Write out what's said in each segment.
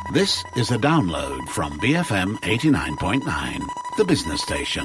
This is a download from BFM 89.9, the business station.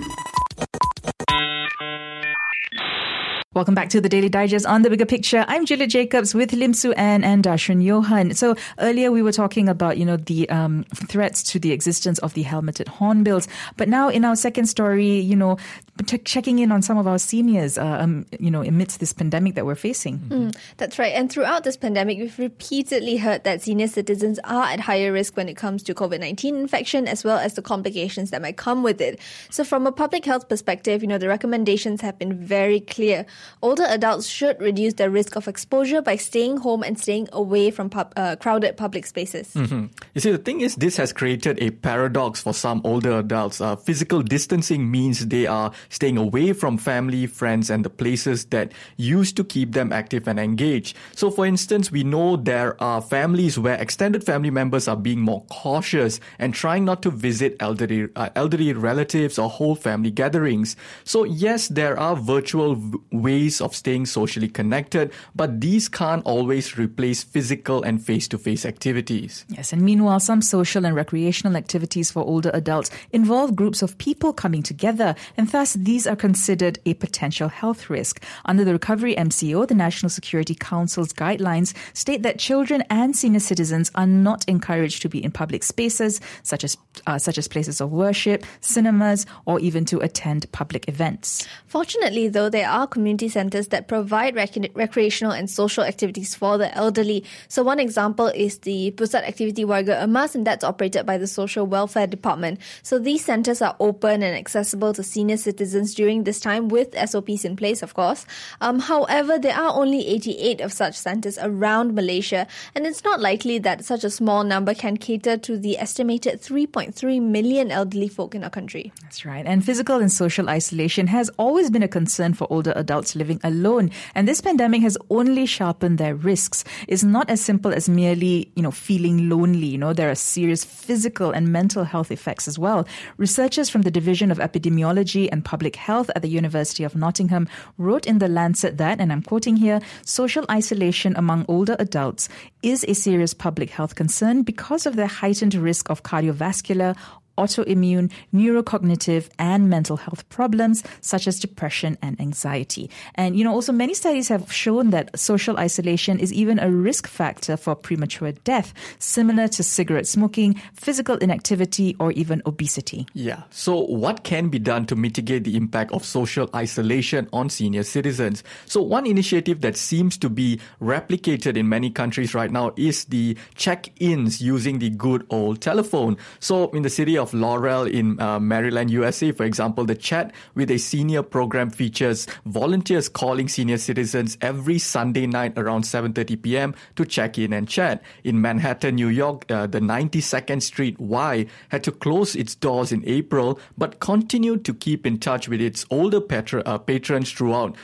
Welcome back to the Daily Digest on The Bigger Picture. I'm Juliet Jacobs with Lim Su Ann and Darshan Johan. So earlier we were talking about, the threats to the existence of the helmeted hornbills. But now in our second story, checking in on some of our seniors, amidst this pandemic that we're facing. That's right. And throughout this pandemic, we've repeatedly heard that senior citizens are at higher risk when it comes to COVID-19 infection, as well as the complications that might come with it. So from a public health perspective, the recommendations have been very clear. Older adults should reduce their risk of exposure by staying home and staying away from crowded public spaces. Mm-hmm. You see, the thing is, this has created a paradox for some older adults. Physical distancing means they are staying away from family, friends, and the places that used to keep them active and engaged. So, for instance, we know there are families where extended family members are being more cautious and trying not to visit elderly relatives or whole family gatherings. So, yes, there are virtual ways of staying socially connected, but these can't always replace physical and face-to-face activities. Yes, and meanwhile, some social and recreational activities for older adults involve groups of people coming together, and thus these are considered a potential health risk. Under the Recovery MCO, the National Security Council's guidelines state that children and senior citizens are not encouraged to be in public spaces, such as places of worship, cinemas, or even to attend public events. Fortunately, though, there are community centres that provide recreational and social activities for the elderly. So one example is the Pusat Aktiviti Warga Emas, and that's operated by the Social Welfare Department. So these centres are open and accessible to senior citizens during this time with SOPs in place, of course. However, there are only 88 of such centres around Malaysia, and it's not likely that such a small number can cater to the estimated 3.3 million elderly folk in our country. That's right. And physical and social isolation has always been a concern for older adults living alone. And this pandemic has only sharpened their risks. It's not as simple as merely, feeling lonely. There are serious physical and mental health effects as well. Researchers from the Division of Epidemiology and Public Health at the University of Nottingham wrote in The Lancet that, and I'm quoting here, social isolation among older adults is a serious public health concern because of their heightened risk of cardiovascular, autoimmune, neurocognitive, and mental health problems such as depression and anxiety. And, also many studies have shown that social isolation is even a risk factor for premature death, similar to cigarette smoking, physical inactivity, or even obesity. Yeah. So what can be done to mitigate the impact of social isolation on senior citizens? So one initiative that seems to be replicated in many countries right now is the check-ins using the good old telephone. So in the city of Laurel in Maryland, USA, for example, the Chat with a Senior program features volunteers calling senior citizens every Sunday night around 7:30 p.m. to check in and chat. In Manhattan, New York, the 92nd Street Y had to close its doors in April, but continued to keep in touch with its older patrons throughout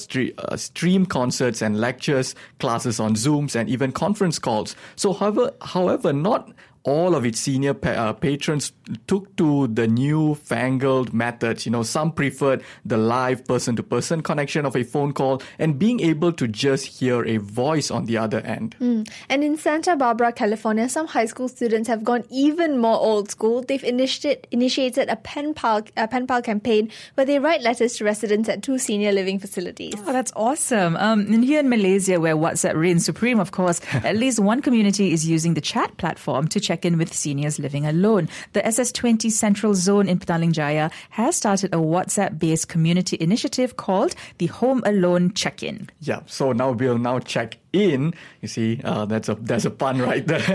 stream concerts and lectures, classes on Zooms, and even conference calls. So, however, not all of its senior patrons took to the new-fangled methods. Some preferred the live person-to-person connection of a phone call and being able to just hear a voice on the other end. And in Santa Barbara, California, some high school students have gone even more old school. They've initiated a pen pal campaign where they write letters to residents at 2 senior living facilities. Oh, that's awesome. And here in Malaysia, where WhatsApp reigns supreme, of course, at least one community is using the chat platform to check in with seniors living alone. The SS20 Central Zone in Petaling Jaya has started a WhatsApp-based community initiative called the Home Alone Check-In. Yeah, so now we'll check in. You see, that's a pun right there.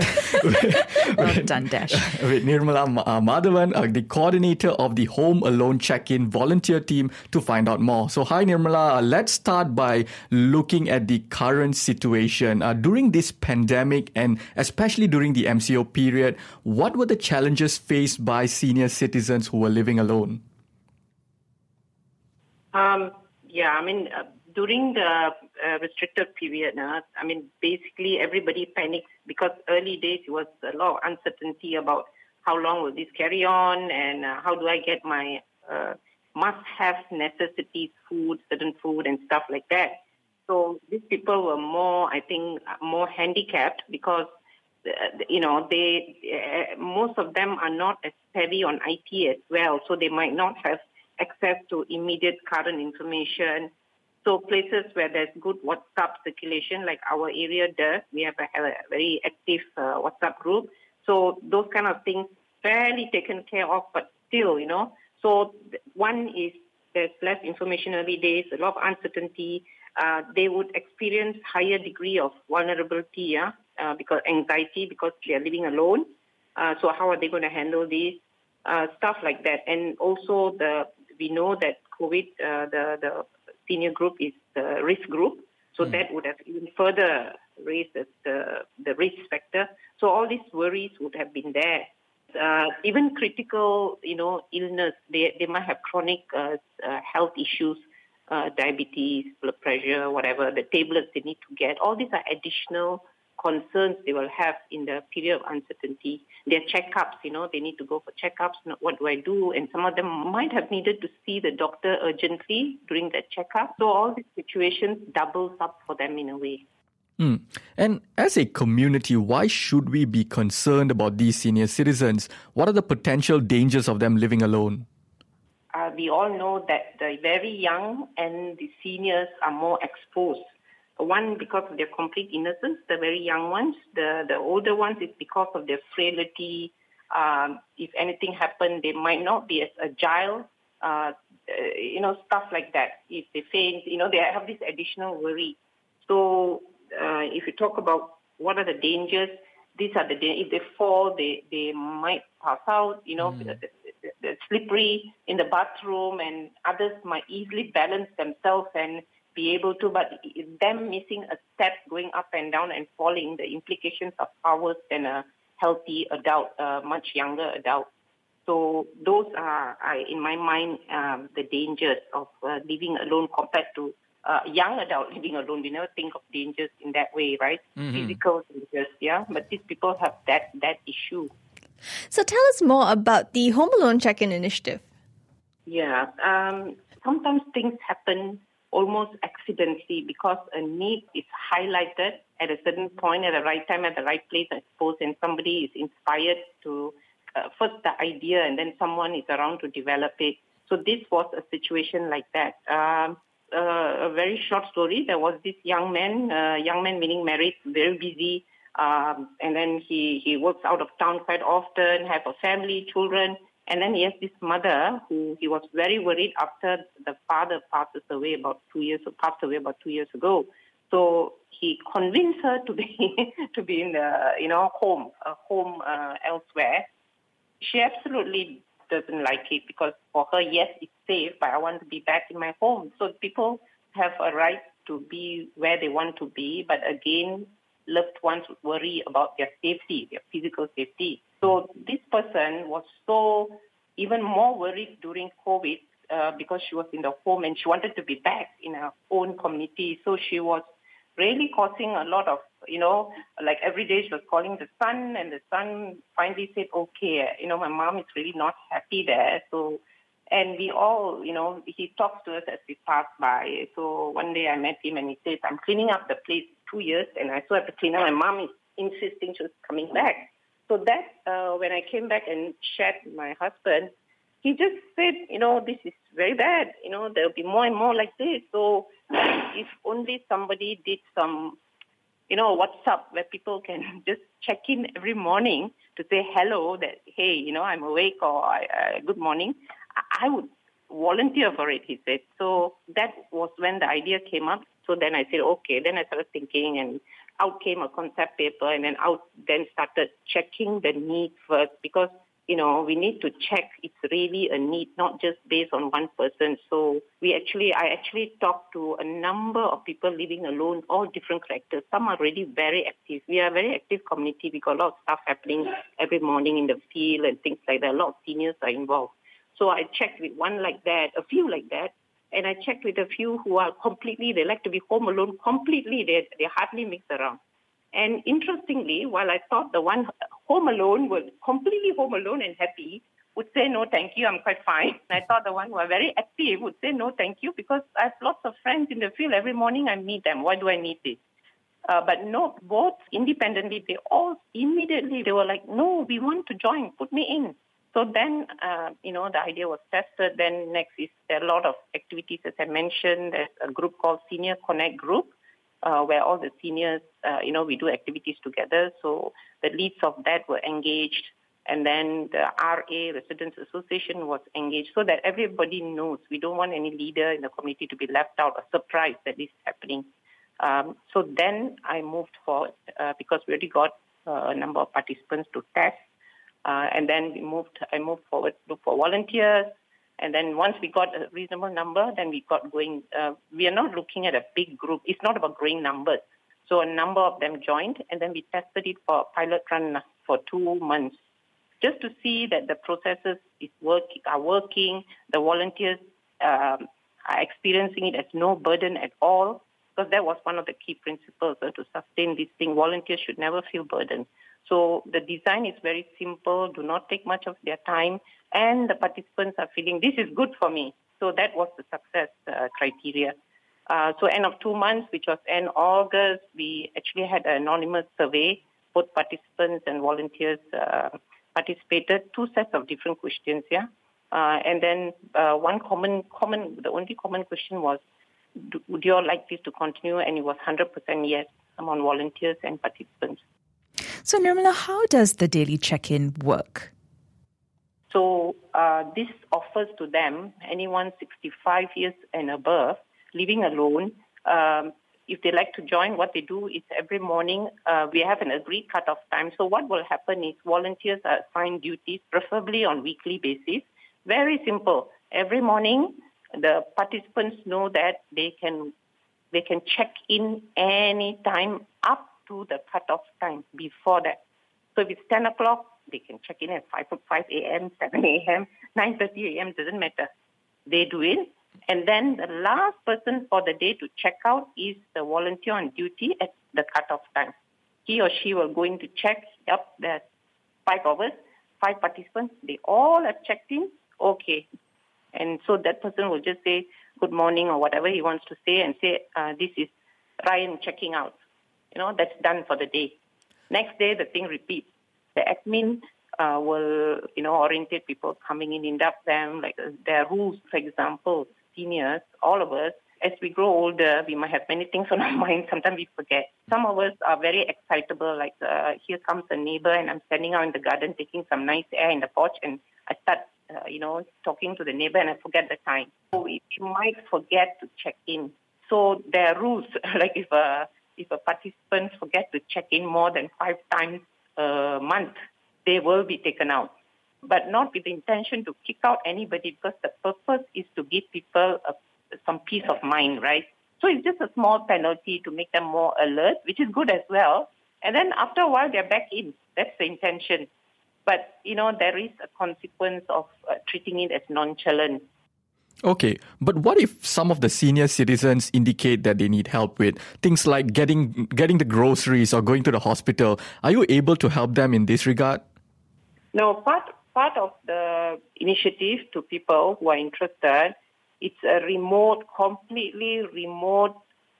Well done, Dash. With Nirmala Madhavan, the coordinator of the Home Alone Check-In volunteer team, to find out more. So, hi Nirmala, let's start by looking at the current situation. During this pandemic and especially during the MCO period, what were the challenges faced by senior citizens who were living alone? During the restricted period, basically everybody panics because early days it was a lot of uncertainty about how long will this carry on and how do I get my must-have necessities, certain food and stuff like that. So these people were more handicapped because most of them are not as savvy on IT as well, so they might not have access to immediate current information. So places where there's good WhatsApp circulation, like our area does, we have a very active WhatsApp group. So those kind of things fairly taken care of, but still, So one is there's less information early days, a lot of uncertainty. They would experience higher degree of vulnerability, because anxiety, because they are living alone. So how are they going to handle this? Stuff like that. And also we know that COVID, the senior group is the risk group. So that would have even further raised the risk factor. So all these worries would have been there. Even critical, illness, they might have chronic health issues, diabetes, blood pressure, whatever, the tablets they need to get. All these are additional concerns they will have in the period of uncertainty. Their checkups, they need to go for checkups. What do I do? And some of them might have needed to see the doctor urgently during that checkup. So all these situations doubles up for them in a way. And as a community, why should we be concerned about these senior citizens? What are the potential dangers of them living alone? We all know that the very young and the seniors are more exposed. One, because of their complete innocence, the very young ones. The older ones is because of their frailty. If anything happened, they might not be as agile, stuff like that. If they faint, they have this additional worry. So if you talk about what are the dangers, these are the dangers. If they fall, they might pass out, they're slippery in the bathroom, and others might easily balance themselves and be able to, but them missing a step, going up and down and falling, the implications are far worse than a healthy adult, a much younger adult. So those are, in my mind, the dangers of living alone compared to young adult living alone. We never think of dangers in that way, right? Physical dangers, but these people have that issue. So tell us more about the Home Alone Check-in Initiative. Sometimes things happen almost accidentally because a need is highlighted at a certain point, at the right time, at the right place, I suppose, and somebody is inspired to first the idea, and then someone is around to develop it. So this was a situation like that. A very short story. There was this young man meaning married, very busy, and then he works out of town quite often, have a family, children, and then he has this mother who he was very worried after the father passed away about 2 years ago. So he convinced her to be in the home elsewhere. She absolutely doesn't like it because for her, yes, it's safe, but I want to be back in my home. So people have a right to be where they want to be, but again, loved ones would worry about their safety, their physical safety. So this person was so even more worried during COVID because she was in the home and she wanted to be back in her own community. So she was really causing a lot of, like every day she was calling the son, and the son finally said, okay, my mom is really not happy there. So, and we all, he talks to us as we pass by. So one day I met him and he says, I'm cleaning up the place 2 years and I still have to clean up. My mom is insisting she was coming back. So that, when I came back and shared with my husband, he just said, this is very bad. There'll be more and more like this. So if only somebody did some, WhatsApp where people can just check in every morning to say hello, that, hey, I'm awake, or good morning, I would volunteer for it, he said. So that was when the idea came up. So then I said, okay. Then I started thinking, and out came a concept paper, and then started checking the need first, because we need to check it's really a need, not just based on one person. So I actually talked to a number of people living alone, all different characters. Some are really very active. We are a very active community. We got a lot of stuff happening every morning in the field and things like that. A lot of seniors are involved. So I checked with one like that, a few like that, and I checked with a few who are they like to be home alone completely. They hardly mix around. And interestingly, while I thought the one home alone was completely home alone and happy, would say, no, thank you, I'm quite fine. And I thought the one who are very active would say, no, thank you, because I have lots of friends in the field. Every morning I meet them. Why do I need this? But no, both independently, they all immediately, they were like, no, we want to join, put me in. So then, the idea was tested. Then next is there are a lot of activities, as I mentioned. There's a group called Senior Connect Group, where all the seniors, we do activities together. So the leads of that were engaged. And then the RA, Residents Association, was engaged so that everybody knows. We don't want any leader in the community to be left out or surprised that this is happening. So then I moved forward because we already got a number of participants to test. And then I moved forward to look for volunteers. And then once we got a reasonable number, then we got going. We are not looking at a big group. It's not about growing numbers. So a number of them joined, and then we tested it for a pilot run for 2 months, just to see that the processes are working. The volunteers are experiencing it as no burden at all, because that was one of the key principles to sustain this thing. Volunteers should never feel burdened. So the design is very simple, do not take much of their time, and the participants are feeling, this is good for me. So that was the success criteria. So end of 2 months, which was end August, we actually had an anonymous survey. Both participants and volunteers participated, 2 sets of different questions, and then the only common question was, would you all like this to continue? And it was 100% yes among volunteers and participants. So Nirmala, how does the daily check-in work? So this offers to them, anyone 65 years and above, living alone, if they like to join, what they do is every morning we have an agreed cut-off time. So what will happen is volunteers are assigned duties, preferably on weekly basis. Very simple. Every morning, the participants know that they can check in any time up to the cut-off time before that. So if it's 10 o'clock, they can check in at 5 a.m., 7 a.m., 9:30 a.m., doesn't matter. They do it. And then the last person for the day to check out is the volunteer on duty at the cut-off time. He or she will go in to check. Yep, there's 5 of us, 5 participants. They all have checked in. Okay. And so that person will just say good morning or whatever he wants to say and say, this is Ryan checking out. That's done for the day. Next day, the thing repeats. The admin will, orientate people coming in, induct them. Like there are rules, for example, seniors, all of us, as we grow older, we might have many things on our mind. Sometimes we forget. Some of us are very excitable, like here comes a neighbor and I'm standing out in the garden taking some nice air in the porch and I start, talking to the neighbor and I forget the time. So we might forget to check in. So there are rules, like if a participant forgets to check in more than 5 times a month, they will be taken out. But not with the intention to kick out anybody, because the purpose is to give people some peace of mind, right? So it's just a small penalty to make them more alert, which is good as well. And then after a while, they're back in. That's the intention. But, there is a consequence of treating it as nonchalant. Okay, but what if some of the senior citizens indicate that they need help with things like getting the groceries or going to the hospital? Are you able to help them in this regard? No, part of the initiative to people who are interested, it's a completely remote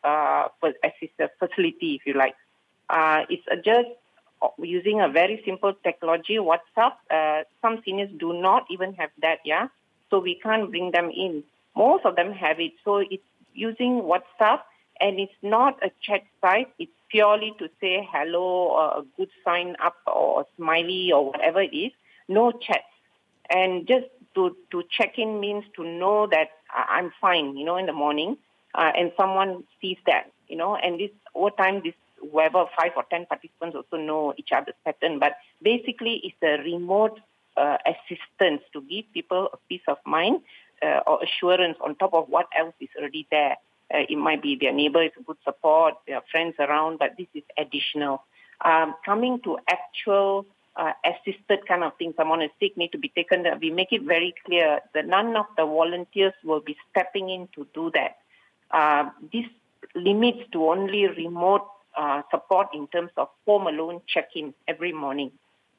assisted facility, if you like. It's just using a very simple technology, WhatsApp. Some seniors do not even have that, so we can't bring them in. Most of them have it. So it's using WhatsApp, and it's not a chat site. It's purely to say hello or a good sign up or a smiley or whatever it is. No chats. And just to check in means to know that I'm fine, in the morning, and someone sees that, and this over time, whoever 5 or 10 participants also know each other's pattern. But basically, it's a remote assistance to give people a peace of mind or assurance on top of what else is already there. It might be their neighbor is a good support, their friends around, but this is additional. Coming to actual assisted kind of thing, someone is sick, need to be taken, we make it very clear that none of the volunteers will be stepping in to do that. This limits to only remote support in terms of home alone check-in every morning.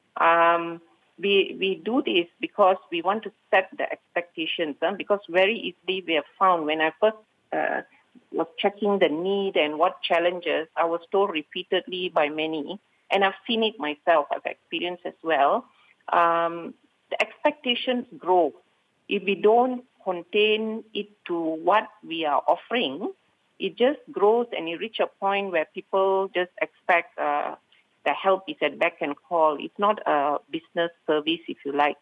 We do this because we want to set the expectations, because very easily we have found when I first was checking the need and what challenges, I was told repeatedly by many, and I've seen it myself, I've experienced as well, the expectations grow. If we don't contain it to what we are offering, it just grows and you reach a point where people just expect the help is at beck and call. It's not a business service, if you like,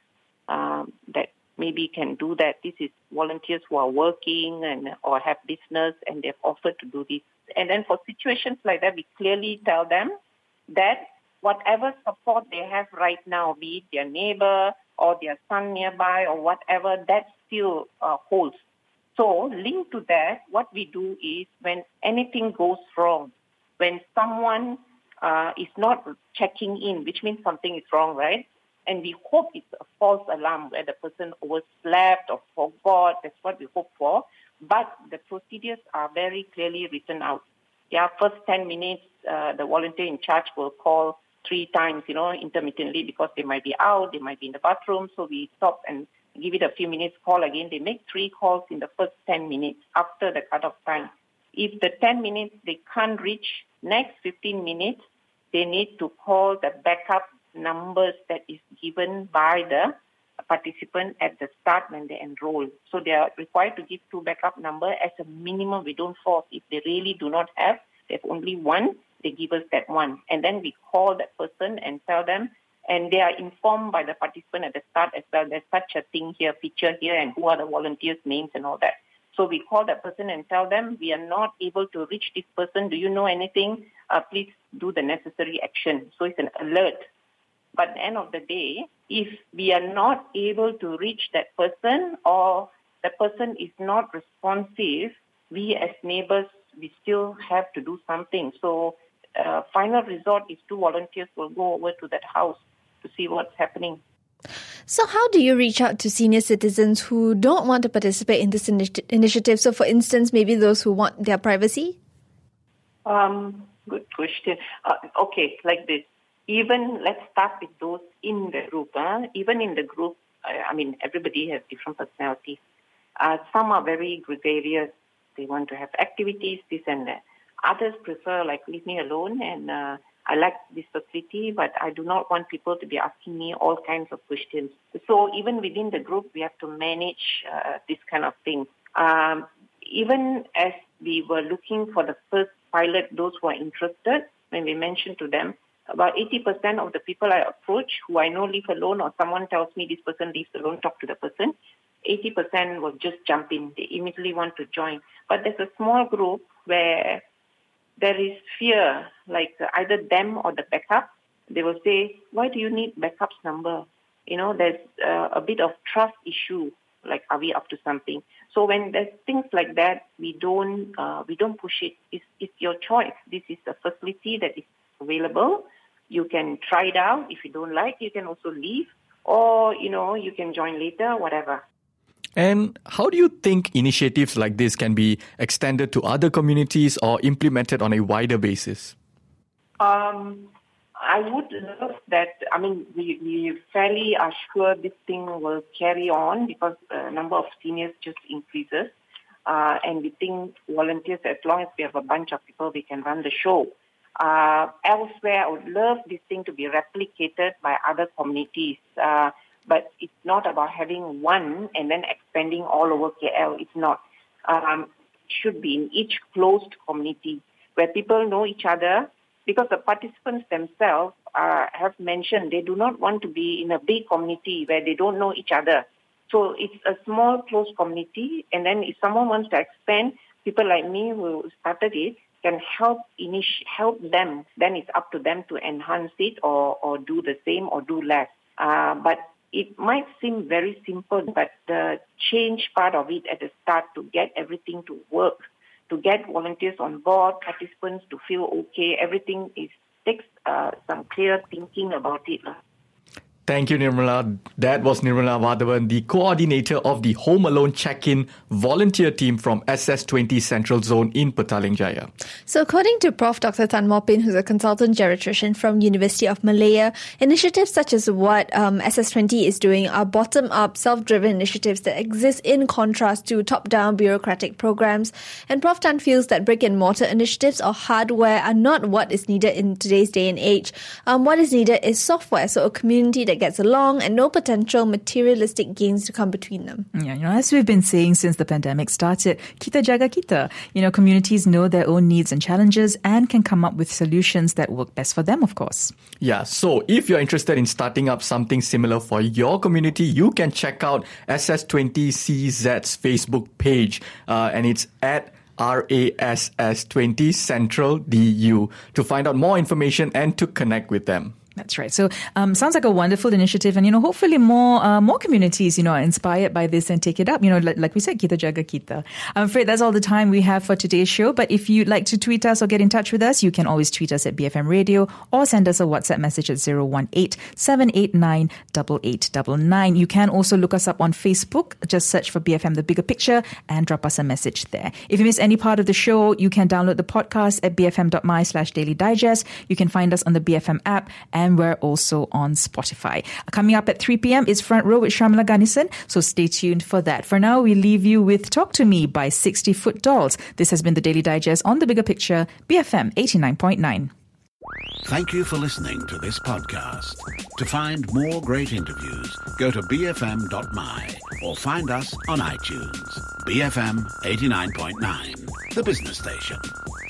that maybe can do that. This is volunteers who are working or have business and they've offered to do this. And then for situations like that, we clearly tell them that whatever support they have right now, be it their neighbor or their son nearby or whatever, that still holds. So linked to that, what we do is when anything goes wrong, when someone is not checking in, which means something is wrong, right? And we hope it's a false alarm where the person overslept or forgot. That's what we hope for. But the procedures are very clearly written out. Yeah, first 10 minutes, the volunteer in charge will call 3 times, intermittently because they might be out, they might be in the bathroom. So we stop and give it a few minutes, call again. They make 3 calls in the first 10 minutes after the cutoff time. If the 10 minutes they can't reach, next 15 minutes, they need to call the backup numbers that is given by the participant at the start when they enroll. So they are required to give 2 backup numbers as a minimum. We don't force. If they really do not have, they have only one, they give us that one. And then we call that person and tell them, and they are informed by the participant at the start as well. There's such a thing here, feature here, and who are the volunteers' names and all that. So we call that person and tell them, we are not able to reach this person. Do you know anything? Please do the necessary action. So it's an alert. But at the end of the day, if we are not able to reach that person or the person is not responsive, we as neighbors, we still have to do something. So final resort is 2 volunteers will go over to that house to see what's happening. So how do you reach out to senior citizens who don't want to participate in this initiative? So for instance, maybe those who want their privacy? Good question. Okay, like this. Even, let's start with those in the group. Even in the group, everybody has different personalities. Some are very gregarious. They want to have activities, this and that. Others prefer, leave me alone, and I like this facility, but I do not want people to be asking me all kinds of questions. So even within the group, we have to manage this kind of thing. Even as we were looking for the first pilot, those who are interested, when we mentioned to them, about 80% of the people I approach who I know live alone, or someone tells me this person lives alone, talk to the person, 80% will just jump in. They immediately want to join. But there's a small group where there is fear, either them or the backup. They will say, why do you need backup's number? There's a bit of trust issue, are we up to something? So when there's things like that, we don't push it. It's your choice. This is a facility that is available. You can try it out. If you don't like, you can also leave, or you can join later, whatever. And how do you think initiatives like this can be extended to other communities or implemented on a wider basis? I would love that. We fairly are sure this thing will carry on because the number of seniors just increases. And we think volunteers, as long as we have a bunch of people, we can run the show. Elsewhere, I would love this thing to be replicated by other communities. But it's not about having one and then expanding all over KL. It's not. It should be in each closed community where people know each other, because the participants themselves have mentioned they do not want to be in a big community where they don't know each other. So it's a small, closed community, and then if someone wants to expand, people like me who started it can help them. Then it's up to them to enhance it or do the same or do less. But it might seem very simple, but the change part of it at the start to get everything to work, to get volunteers on board, participants to feel okay, everything takes some clear thinking about it. Thank you, Nirmala. That was Nirmala Vadhavan, the coordinator of the Home Alone Check-In volunteer team from SS20 Central Zone in Petaling Jaya. So according to Prof. Dr. Tan Mopin, who's a consultant geriatrician from University of Malaya, initiatives such as what SS20 is doing are bottom-up, self-driven initiatives that exist in contrast to top-down bureaucratic programs. And Prof. Tan feels that brick-and-mortar initiatives or hardware are not what is needed in today's day and age. What is needed is software, so a community that gets along and no potential materialistic gains to come between them. Yeah, as we've been saying since the pandemic started, kita jaga kita. Communities know their own needs and challenges and can come up with solutions that work best for them, of course. Yeah, so if you're interested in starting up something similar for your community, you can check out SS20CZ's Facebook page, and it's at RASS20 Central DU to find out more information and to connect with them. That's right. So, sounds like a wonderful initiative, and hopefully more communities, are inspired by this and take it up. Like we said, kita jaga kita. I'm afraid that's all the time we have for today's show. But if you'd like to tweet us or get in touch with us, you can always tweet us at BFM Radio or send us a WhatsApp message at 018-789-8899. You can also look us up on Facebook. Just search for BFM The Bigger Picture and drop us a message there. If you miss any part of the show, you can download the podcast at bfm.my/Daily Digest. You can find us on the BFM app, and we're also on Spotify. Coming up at 3 p.m. is Front Row with Shamla Ganesan, so stay tuned for that. For now, we leave you with Talk to Me by 60 Foot Dolls. This has been the Daily Digest on The Bigger Picture, BFM 89.9. Thank you for listening to this podcast. To find more great interviews, go to bfm.my or find us on iTunes. BFM 89.9, the business station.